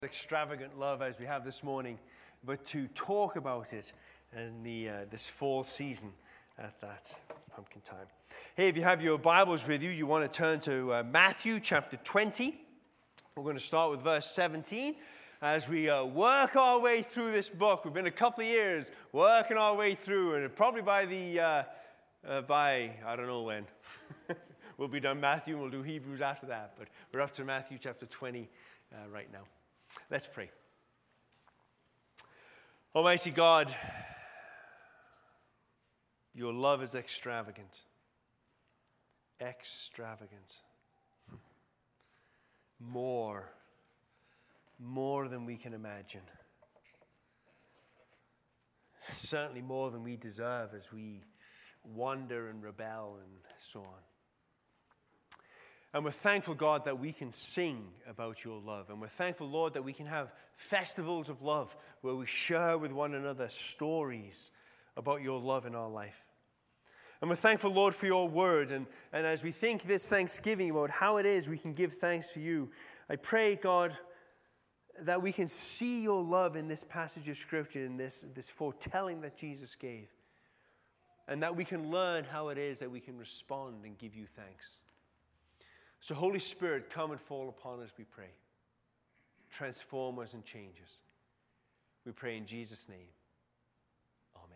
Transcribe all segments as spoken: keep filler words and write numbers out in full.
Extravagant love as we have this morning, but to talk about it in the uh, this fall season at that pumpkin time. Hey, if you have your Bibles with you, you want to turn to uh, Matthew chapter twenty. We're going to start with verse seventeen as we uh, work our way through this book. We've been a couple of years working our way through, and probably by the uh, uh, by I don't know when we'll be done Matthew, and we'll do Hebrews after that. But we're up to Matthew chapter twenty uh, right now. Let's pray. Almighty God, your love is extravagant. Extravagant. More. More than we can imagine. Certainly more than we deserve as we wander and rebel and so on. And we're thankful, God, that we can sing about your love. And we're thankful, Lord, that we can have festivals of love where we share with one another stories about your love in our life. And we're thankful, Lord, for your word. And, and as we think this Thanksgiving about how it is we can give thanks to you, I pray, God, that we can see your love in this passage of Scripture, in this, this foretelling that Jesus gave. And that we can learn how it is that we can respond and give you thanks. So, Holy Spirit, come and fall upon us, we pray. Transform us and change us. We pray in Jesus' name. Amen.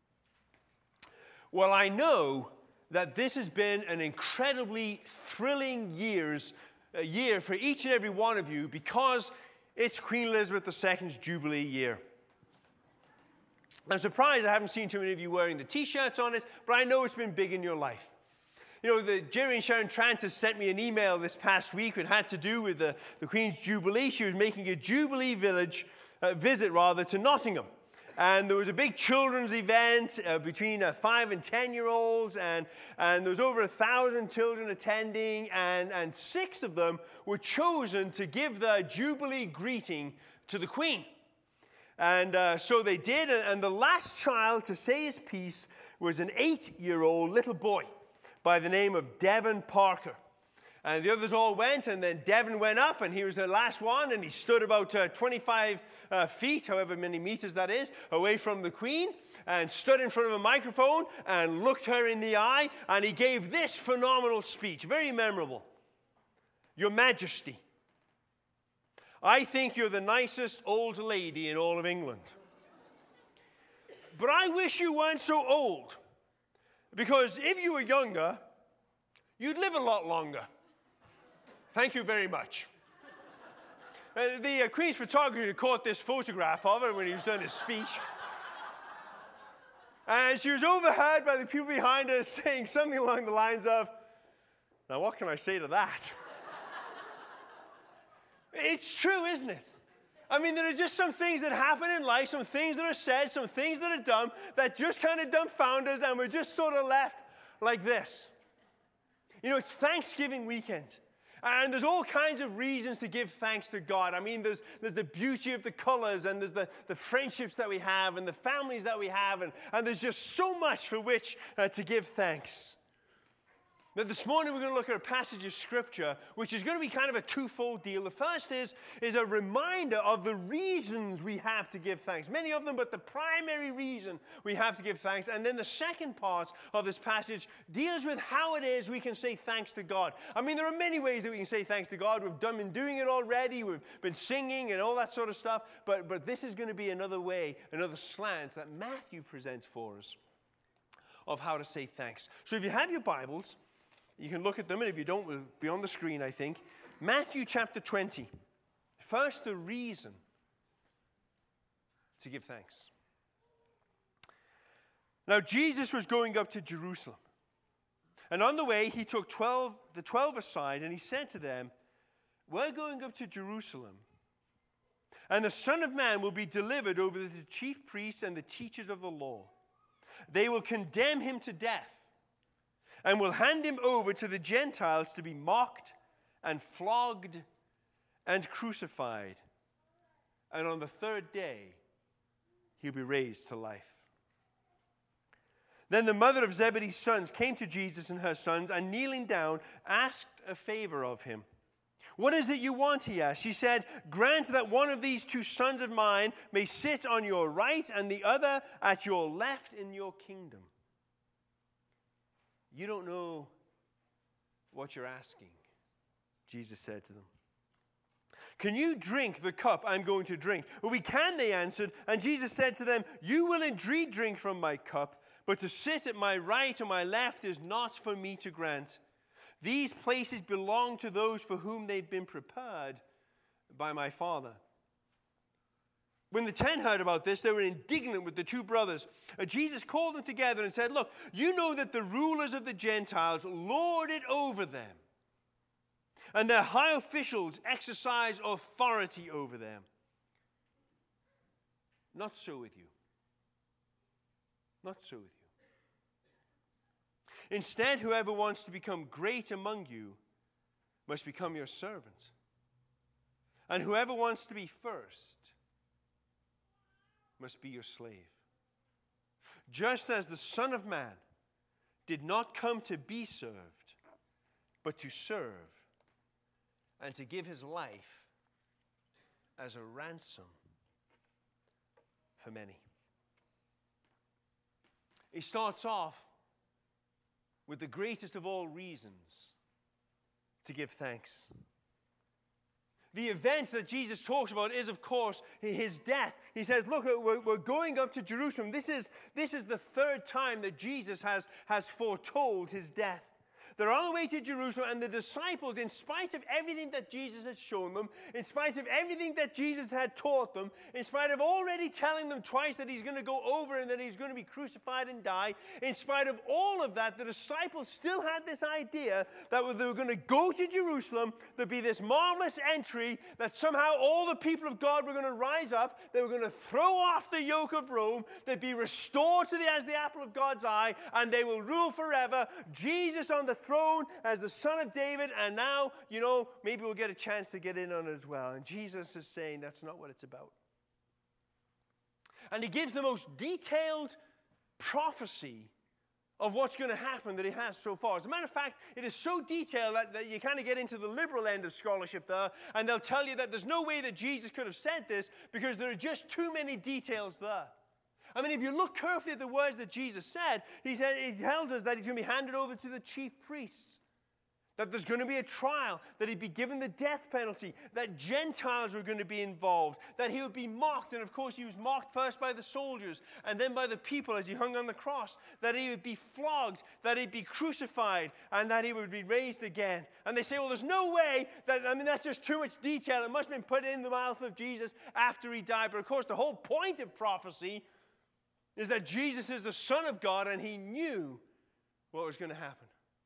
Well, I know that this has been an incredibly thrilling years, uh, year for each and every one of you because it's Queen Elizabeth the Second's Jubilee year. I'm surprised I haven't seen too many of you wearing the T-shirts on it, but I know it's been big in your life. You know, the, Jerry and Sharon Tranter sent me an email this past week that had to do with the, the Queen's Jubilee. She was making a Jubilee village uh, visit, rather, to Nottingham. And there was a big children's event uh, between uh, five and ten-year-olds, and, and there was over a thousand children attending, and, and six of them were chosen to give their Jubilee greeting to the Queen. And uh, so they did, and, and the last child to say his piece was an eight-year-old little boy by the name of Devon Parker. And the others all went, and then Devon went up, and he was the last one, and he stood about uh, twenty-five uh, feet, however many meters that is, away from the Queen, and stood in front of a microphone and looked her in the eye, and he gave this phenomenal speech, very memorable. Your Majesty, I think you're the nicest old lady in all of England. But I wish you weren't so old. Because if you were younger, you'd live a lot longer. Thank you very much. Uh, the uh, Queen's photographer caught this photograph of her when he was doing his speech. And she was overheard by the people behind her saying something along the lines of, now what can I say to that? It's true, isn't it? I mean, there are just some things that happen in life, some things that are said, some things that are done that just kind of dumbfound us, and we're just sort of left like this. You know, it's Thanksgiving weekend, and there's all kinds of reasons to give thanks to God. I mean, there's, there's the beauty of the colors, and there's the, the friendships that we have, and the families that we have, and, and there's just so much for which uh, to give thanks. Now, this morning we're going to look at a passage of Scripture which is going to be kind of a twofold deal. The first is, is a reminder of the reasons we have to give thanks. Many of them, but the primary reason we have to give thanks. And then the second part of this passage deals with how it is we can say thanks to God. I mean, there are many ways that we can say thanks to God. We've done, been doing it already. We've been singing and all that sort of stuff. But, but this is going to be another way, another slant that Matthew presents for us of how to say thanks. So if you have your Bibles, you can look at them, and if you don't, we'll be on the screen, I think. Matthew chapter twenty. First, the reason to give thanks. Now, Jesus was going up to Jerusalem. And on the way, he took twelve, the twelve aside, and he said to them, we're going up to Jerusalem, and the Son of Man will be delivered over to the chief priests and the teachers of the law. They will condemn him to death, and will hand him over to the Gentiles to be mocked and flogged and crucified. And on the third day, he'll be raised to life. Then the mother of Zebedee's sons came to Jesus and her sons, and kneeling down, asked a favor of him. What is it you want, he asked. She said, grant that one of these two sons of mine may sit on your right and the other at your left in your kingdom. You don't know what you're asking, Jesus said to them. Can you drink the cup I'm going to drink? Well, we can, they answered. And Jesus said to them, you will indeed drink from my cup, but to sit at my right or my left is not for me to grant. These places belong to those for whom they've been prepared by my Father. When the ten heard about this, they were indignant with the two brothers. Uh, Jesus called them together and said, look, you know that the rulers of the Gentiles lord it over them, and their high officials exercise authority over them. Not so with you. Not so with you. Instead, whoever wants to become great among you must become your servant. And whoever wants to be first must be your slave. Just as the Son of Man did not come to be served, but to serve and to give his life as a ransom for many. He starts off with the greatest of all reasons to give thanks. The event that Jesus talks about is, of course, his death. He says, look, we're, we're going up to Jerusalem. This is, this is the third time that Jesus has, has foretold his death. They're on the way to Jerusalem, and the disciples, in spite of everything that Jesus had shown them, in spite of everything that Jesus had taught them, in spite of already telling them twice that he's going to go over and that he's going to be crucified and die, in spite of all of that, the disciples still had this idea that they were going to go to Jerusalem, there'd be this marvelous entry, that somehow all the people of God were going to rise up, they were going to throw off the yoke of Rome, they'd be restored to the, as the apple of God's eye, and they will rule forever. Jesus on the throne as the Son of David, and now, you know, maybe we'll get a chance to get in on it as well. And Jesus is saying that's not what it's about. And he gives the most detailed prophecy of what's going to happen that he has so far. As a matter of fact, it is so detailed that, that you kind of get into the liberal end of scholarship there, and they'll tell you that there's no way that Jesus could have said this because there are just too many details there. I mean, if you look carefully at the words that Jesus said, he said, he tells us that he's going to be handed over to the chief priests, that there's going to be a trial, that he'd be given the death penalty, that Gentiles were going to be involved, that he would be mocked, and of course he was mocked first by the soldiers and then by the people as he hung on the cross, that he would be flogged, that he'd be crucified, and that he would be raised again. And they say, well, there's no way that, I mean, that's just too much detail. It must have been put in the mouth of Jesus after he died. But of course, the whole point of prophecy is that Jesus is the Son of God, and he knew what was going to happen.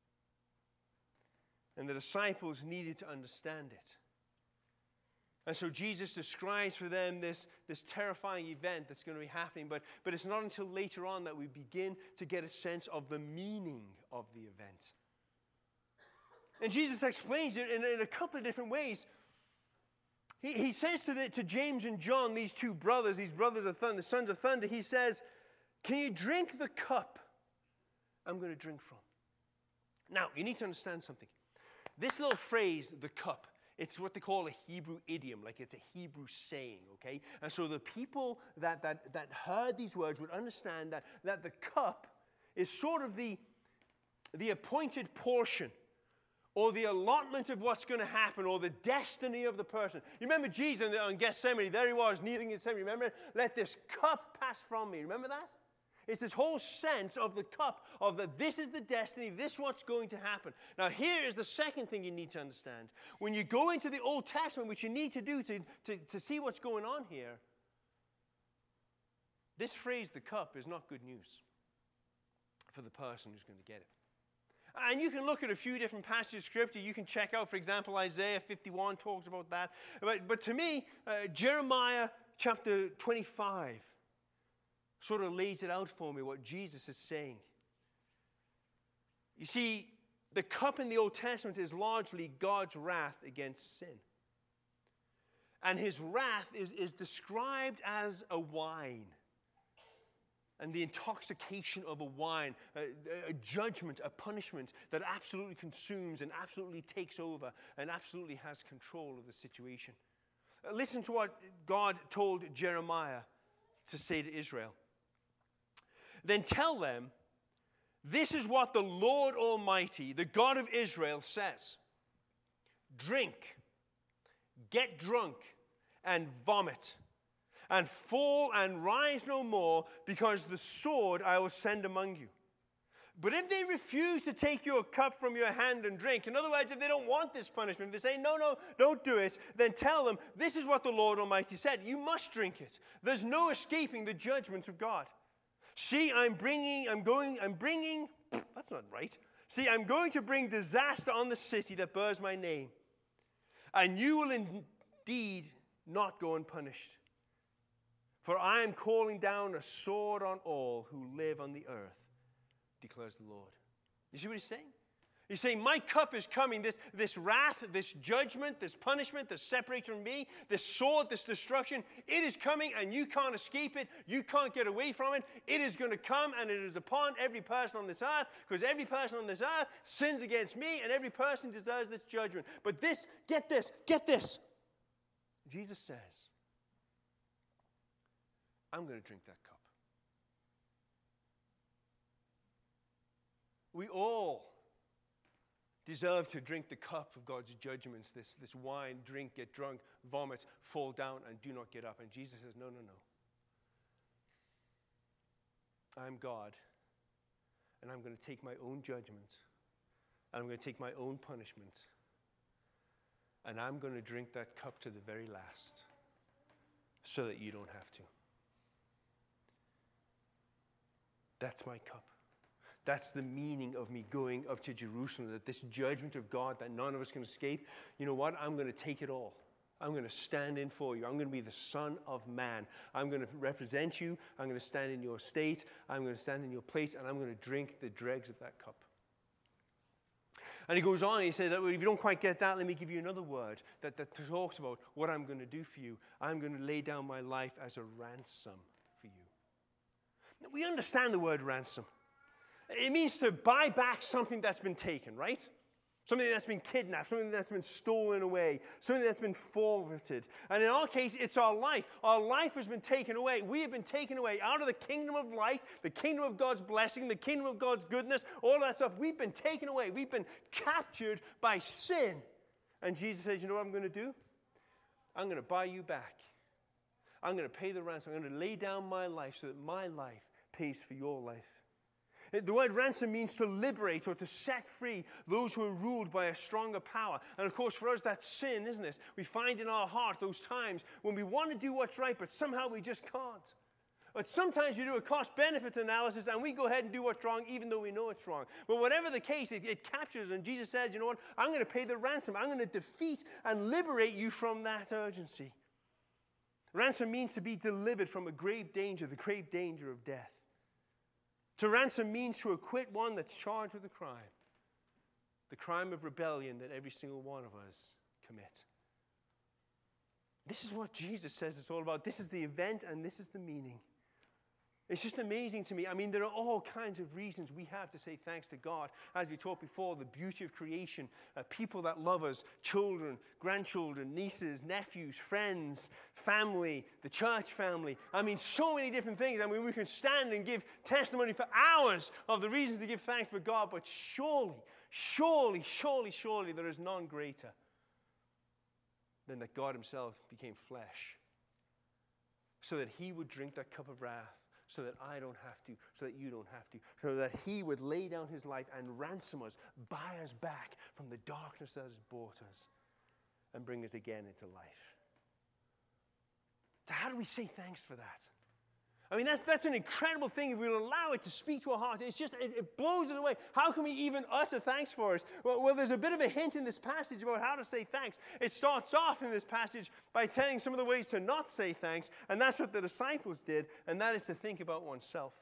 And the disciples needed to understand it. And so Jesus describes for them this, this terrifying event that's going to be happening, but, but it's not until later on that we begin to get a sense of the meaning of the event. And Jesus explains it in, in a couple of different ways. He, he says to, the, to James and John, these two brothers, these brothers of thunder, the sons of thunder, he says, can you drink the cup I'm going to drink from? Now, you need to understand something. This little phrase, the cup, it's what they call a Hebrew idiom, like it's a Hebrew saying, okay? And so the people that, that, that heard these words would understand that, that the cup is sort of the, the appointed portion or the allotment of what's going to happen, or the destiny of the person. You remember Jesus on Gethsemane, there he was, kneeling in Gethsemane. Remember, let this cup pass from me. Remember that? It's this whole sense of the cup, of that this is the destiny, this is what's going to happen. Now, here is the second thing you need to understand. When you go into the Old Testament, which you need to do to, to, to see what's going on here, this phrase, the cup, is not good news for the person who's going to get it. And you can look at a few different passages of Scripture. You can check out, for example, Isaiah fifty-one talks about that. But, but to me, uh, Jeremiah chapter twenty-five sort of lays it out for me, what Jesus is saying. You see, the cup in the Old Testament is largely God's wrath against sin. And his wrath is, is described as a wine. and the intoxication of a wine, a, a judgment, a punishment that absolutely consumes and absolutely takes over and absolutely has control of the situation. Uh, listen to what God told Jeremiah to say to Israel. Then tell them, this is what the Lord Almighty, the God of Israel, says. Drink, get drunk, and vomit, and fall and rise no more, because the sword I will send among you. But if they refuse to take your cup from your hand and drink, in other words, if they don't want this punishment, if they say, no, no, don't do it, then tell them, this is what the Lord Almighty said. You must drink it. There's no escaping the judgments of God. See, I'm bringing, I'm going, I'm bringing, that's not right. See, I'm going to bring disaster on the city that bears my name. And you will indeed not go unpunished. For I am calling down a sword on all who live on the earth, declares the Lord. You see what he's saying? He's saying, my cup is coming. This, this wrath, this judgment, this punishment, this separation from me, this sword, this destruction, it is coming and you can't escape it. You can't get away from it. It is going to come and it is upon every person on this earth, because every person on this earth sins against me and every person deserves this judgment. But this, get this, get this. Jesus says, I'm going to drink that cup. We all deserve to drink the cup of God's judgments, this, this wine, drink, get drunk, vomit, fall down, and do not get up. And Jesus says, no, no, no. I'm God, and I'm going to take my own judgment, and I'm going to take my own punishment, and I'm going to drink that cup to the very last so that you don't have to. That's my cup. That's the meaning of me going up to Jerusalem, that this judgment of God that none of us can escape, you know what? I'm going to take it all. I'm going to stand in for you. I'm going to be the Son of Man. I'm going to represent you. I'm going to stand in your state. I'm going to stand in your place, and I'm going to drink the dregs of that cup. And he goes on, he says, well, if you don't quite get that, let me give you another word that, that talks about what I'm going to do for you. I'm going to lay down my life as a ransom for you. Now, we understand the word ransom. It means to buy back something that's been taken, right? Something that's been kidnapped, something that's been stolen away, something that's been forfeited. And in our case, it's our life. Our life has been taken away. We have been taken away out of the kingdom of light, the kingdom of God's blessing, the kingdom of God's goodness, all that stuff. We've been taken away. We've been captured by sin. And Jesus says, you know what I'm going to do? I'm going to buy you back. I'm going to pay the ransom. I'm going to lay down my life so that my life pays for your life. The word ransom means to liberate or to set free those who are ruled by a stronger power. And of course, for us, that's sin, isn't it? We find in our heart those times when we want to do what's right, but somehow we just can't. But sometimes we do a cost-benefit analysis and we go ahead and do what's wrong even though we know it's wrong. But whatever the case, it, it captures, and Jesus says, you know what? I'm going to pay the ransom. I'm going to defeat and liberate you from that urgency. Ransom means to be delivered from a grave danger, the grave danger of death. To ransom means to acquit one that's charged with a crime, the crime of rebellion that every single one of us commit. This is what Jesus says it's all about. This is the event and this is the meaning. It's just amazing to me. I mean, there are all kinds of reasons we have to say thanks to God. As we talked before, the beauty of creation, uh, people that love us, children, grandchildren, nieces, nephews, friends, family, the church family. I mean, so many different things. I mean, we can stand and give testimony for hours of the reasons to give thanks to God, but surely, surely, surely, surely there is none greater than that God himself became flesh so that he would drink that cup of wrath, so that I don't have to, so that you don't have to, so that he would lay down his life and ransom us, buy us back from the darkness that has bought us, and bring us again into life. So how do we say thanks for that? I mean, that, that's an incredible thing if we'll allow it to speak to our heart. It's just, it, it blows us away. How can we even utter thanks for it? Well, well, there's a bit of a hint in this passage about how to say thanks. It starts off in this passage by telling some of the ways to not say thanks, and that's what the disciples did, and that is to think about oneself.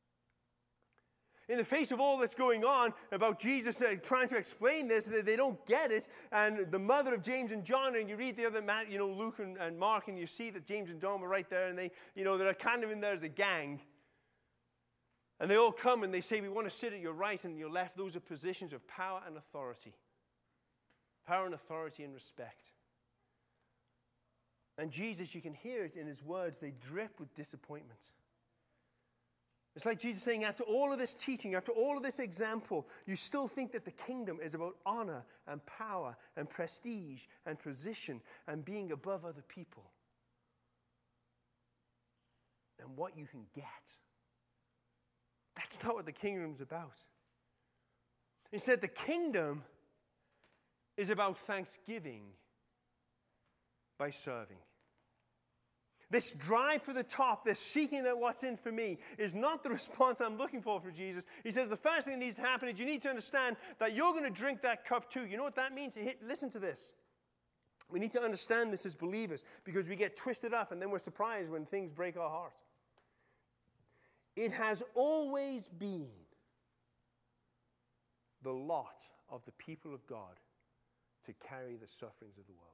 In the face of all that's going on about Jesus uh, trying to explain this, they, they don't get it. And the mother of James and John, and you read the other, you know, Luke and, and Mark, and you see that James and John were right there, and they, you know, they're kind of in there as a gang. And they all come and they say, we want to sit at your right and your left. Those are positions of power and authority. Power and authority and respect. And Jesus, you can hear it in his words, they drip with disappointment. It's like Jesus saying, after all of this teaching, after all of this example, you still think that the kingdom is about honor and power and prestige and position and being above other people. And what you can get. That's not what the kingdom's about. Instead, the kingdom is about thanksgiving by serving. This drive for the top, this seeking that what's in for me, is not the response I'm looking for for Jesus. He says the first thing that needs to happen is you need to understand that you're going to drink that cup too. You know what that means? Listen to this. We need to understand this as believers because we get twisted up and then we're surprised when things break our heart. It has always been the lot of the people of God to carry the sufferings of the world.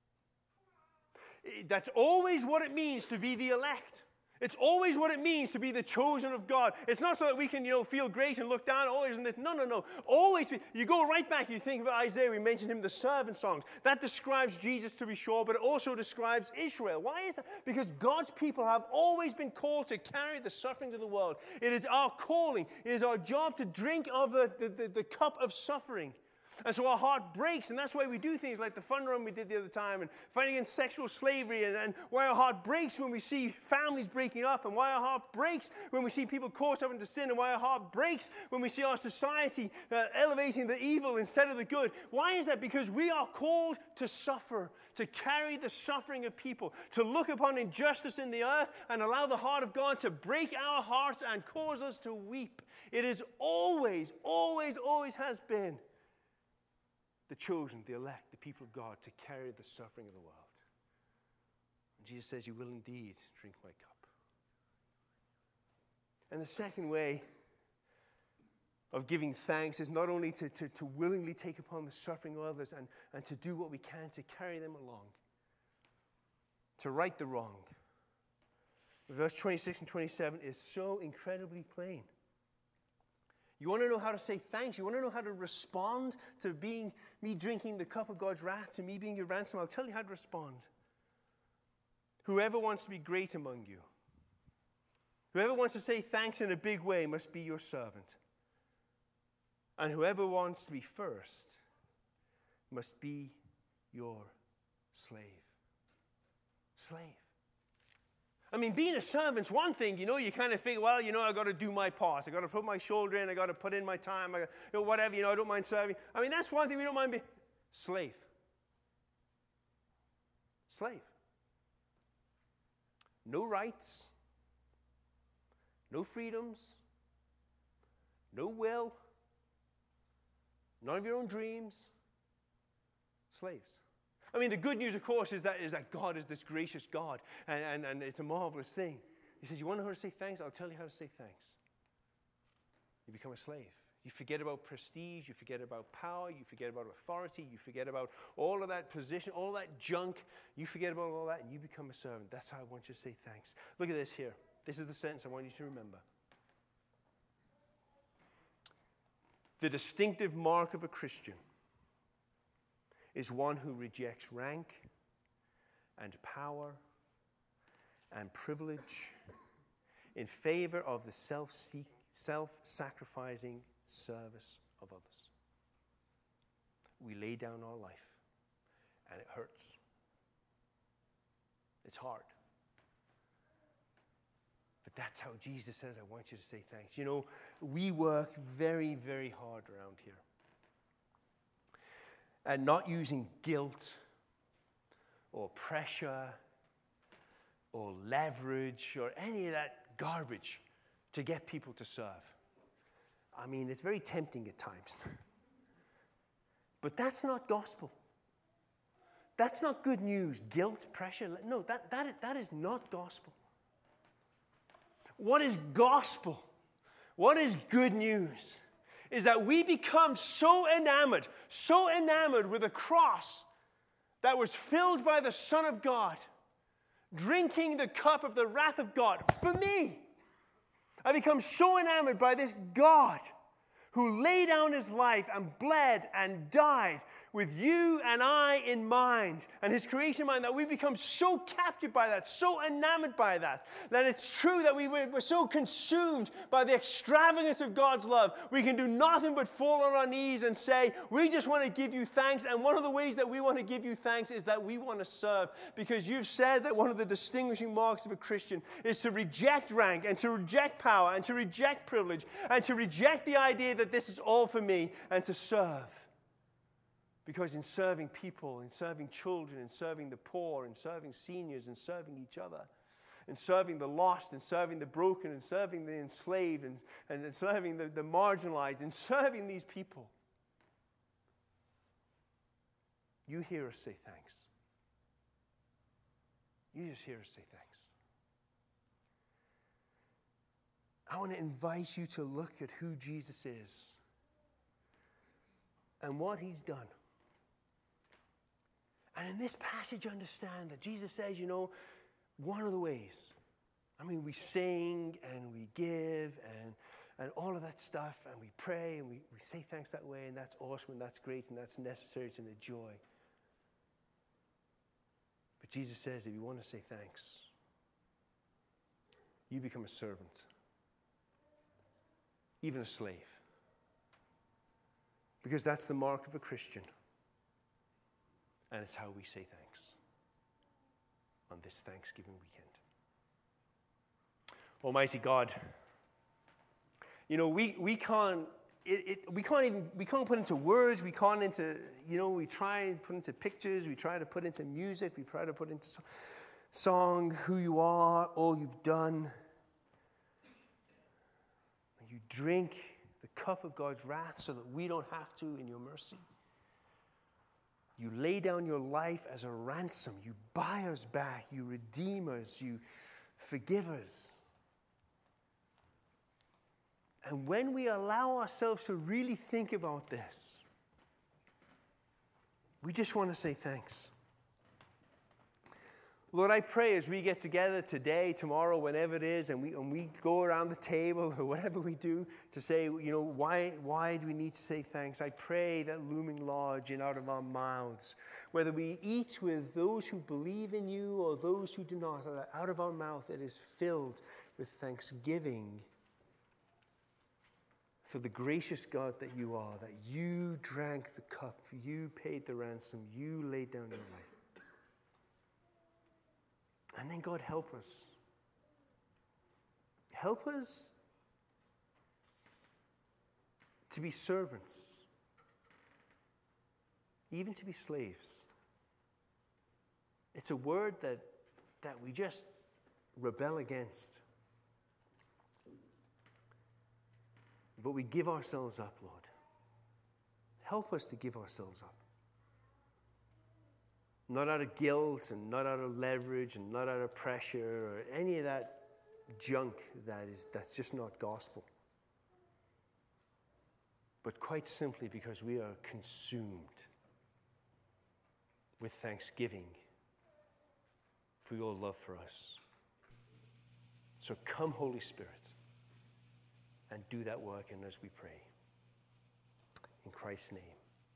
That's always what it means to be the elect. It's always what it means to be the chosen of God. It's not so that we can, you know, feel great and look down. Oh, isn't this? No, no, no. Always. Be, you go right back. You think about Isaiah. We mentioned him, the servant songs. That describes Jesus, to be sure, but it also describes Israel. Why is that? Because God's people have always been called to carry the sufferings of the world. It is our calling. It is our job to drink of the, the, the, the cup of suffering. And so our heart breaks, and that's why we do things like the fun run we did the other time, and fighting against sexual slavery, and, and why our heart breaks when we see families breaking up, and why our heart breaks when we see people caught up into sin, and why our heart breaks when we see our society uh, elevating the evil instead of the good. Why is that? Because we are called to suffer, to carry the suffering of people, to look upon injustice in the earth and allow the heart of God to break our hearts and cause us to weep. It is always, always, always has been the chosen, the elect, the people of God, to carry the suffering of the world. And Jesus says, you will indeed drink my cup. And the second way of giving thanks is not only to, to, to willingly take upon the suffering of others and, and to do what we can to carry them along, to right the wrong. Verse twenty-six and twenty-seven is so incredibly plain. You want to know how to say thanks? You want to know how to respond to being me drinking the cup of God's wrath, to me being your ransom? I'll tell you how to respond. Whoever wants to be great among you, whoever wants to say thanks in a big way must be your servant. And whoever wants to be first must be your slave. Slave. I mean, being a servant's one thing, you know, you kind of think, well, you know, I got to do my part. I got to put my shoulder in. I got to put in my time. I, you know, whatever, you know, I don't mind serving. I mean, that's one thing we don't mind being. Slave. Slave. No rights. No freedoms. No will. None of your own dreams. Slaves. I mean, the good news, of course, is that, is that God is this gracious God, and, and, and it's a marvelous thing. He says, you want to know how to say thanks? I'll tell you how to say thanks. You become a slave. You forget about prestige. You forget about power. You forget about authority. You forget about all of that position, all that junk. You forget about all that, and you become a servant. That's how I want you to say thanks. Look at this here. This is the sentence I want you to remember. The distinctive mark of a Christian is one who rejects rank and power and privilege in favor of the self-seek, self-sacrificing service of others. We lay down our life, and it hurts. It's hard. But that's how Jesus says, I want you to say thanks. You know, we work very, very hard around here. And not using guilt or pressure or leverage or any of that garbage to get people to serve. I mean, it's very tempting at times. But that's not gospel. That's not good news. Guilt, pressure. No, that, that, that is not gospel. What is gospel? What is good news? Is that we become so enamored, so enamored with a cross that was filled by the Son of God, drinking the cup of the wrath of God for me. I become so enamored by this God who laid down his life and bled and died with you and I in mind, and his creation in mind, that we become so captured by that, so enamored by that, that it's true that we were, we're so consumed by the extravagance of God's love, we can do nothing but fall on our knees and say, we just want to give you thanks. And one of the ways that we want to give you thanks is that we want to serve, because you've said that one of the distinguishing marks of a Christian is to reject rank and to reject power and to reject privilege and to reject the idea that this is all for me, and to serve. Because in serving people, in serving children, in serving the poor, in serving seniors, in serving each other, in serving the lost, in serving the broken, in serving the enslaved, and, and in serving the, the marginalized, in serving these people, you hear us say thanks. You just hear us say thanks. I want to invite you to look at who Jesus is and what he's done. And in this passage, understand that Jesus says, you know, one of the ways, I mean, we sing and we give and, and all of that stuff, and we pray and we, we say thanks that way, and that's awesome and that's great and that's necessary to the joy. But Jesus says, if you want to say thanks, you become a servant, even a slave. Because that's the mark of a Christian. And it's how we say thanks on this Thanksgiving weekend. Almighty God, you know, we, we can't it, it, we can't even we can't put into words, we can't into, you know, we try and put into pictures, we try to put into music, we try to put into song who you are, all you've done. You drink the cup of God's wrath so that we don't have to in your mercy. You lay down your life as a ransom. You buy us back. You redeem us. You forgive us. And when we allow ourselves to really think about this, we just want to say thanks. Lord, I pray as we get together today, tomorrow, whenever it is, and we and we go around the table or whatever we do to say, you know, why why do we need to say thanks? I pray that looming large in out of our mouths, whether we eat with those who believe in you or those who do not, out of our mouth it is filled with thanksgiving for the gracious God that you are, that you drank the cup, you paid the ransom, you laid down your life. And then, God, help us. Help us to be servants, even to be slaves. It's a word that, that we just rebel against. But we give ourselves up, Lord. Help us to give ourselves up. Not out of guilt and not out of leverage and not out of pressure or any of that junk that is that's just not gospel. But quite simply because we are consumed with thanksgiving for your love for us. So come, Holy Spirit, and do that work in us, we pray. In Christ's name.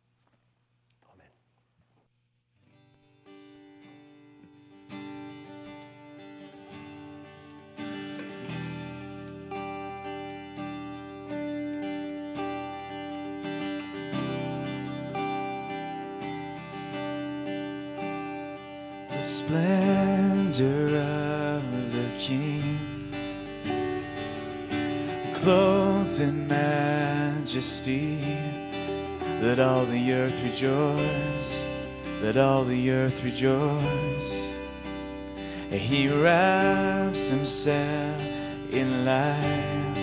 The splendor of the King, clothed in majesty, let all the earth rejoice, let all the earth rejoice. He wraps himself in light,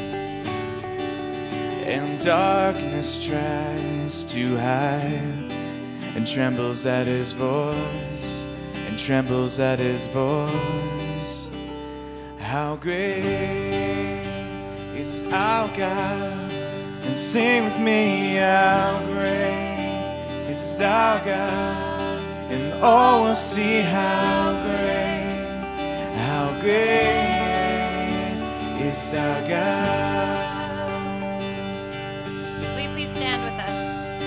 and darkness tries to hide, and trembles at his voice, and trembles at his voice. How great is our God, and sing with me, how great is our God, and all will see how great, how great is our God. Will you please stand with us?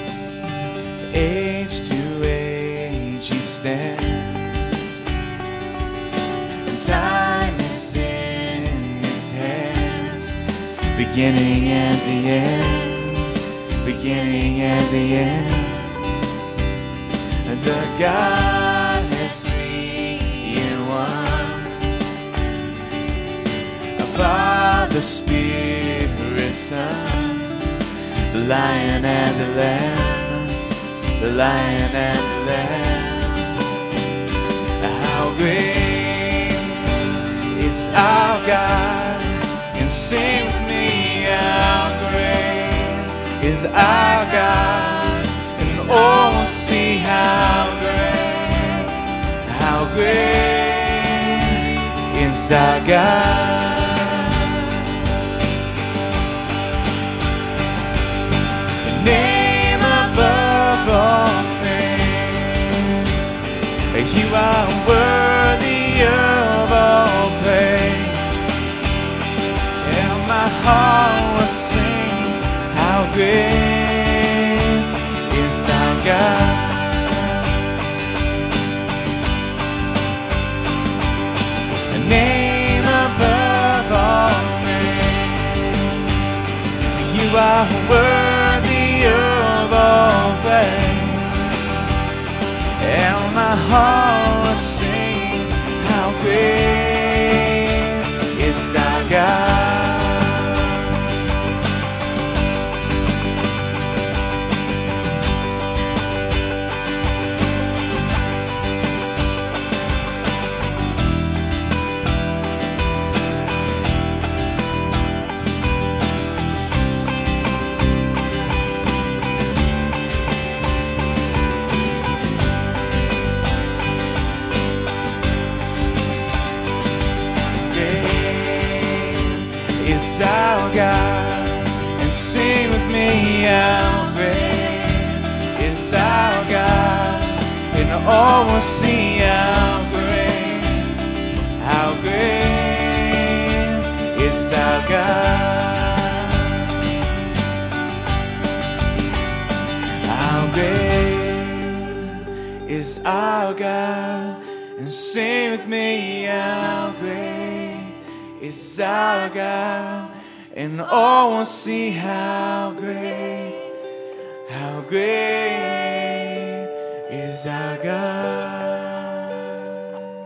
Age to age he stands, and time is in his hands, beginning and the end, beginning and the end. The God is three in one, a Father, Spirit, Son, the Lion and the Lamb, the Lion and the Lamb. How great is our God, and sing with me, how great is our God, and all will see how great, how great is our God. The name above all names, you are worthy of all praise, and my heart will sing how great is our God. The name above all names, you are worthy of all praise, and my heart will sing how great is our God. Is our God, and sing with me, how great is our God, and all will see how great, how great is our God, how great is our God, and sing with me, how great is our God, and all will see how great, how great is our God.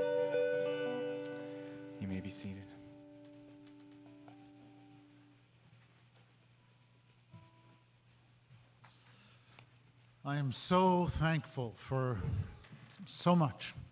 You may be seated. I am so thankful for so much.